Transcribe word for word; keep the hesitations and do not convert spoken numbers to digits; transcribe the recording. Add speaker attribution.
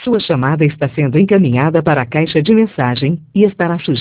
Speaker 1: Sua chamada está sendo encaminhada para a caixa de mensagem e estará sujeita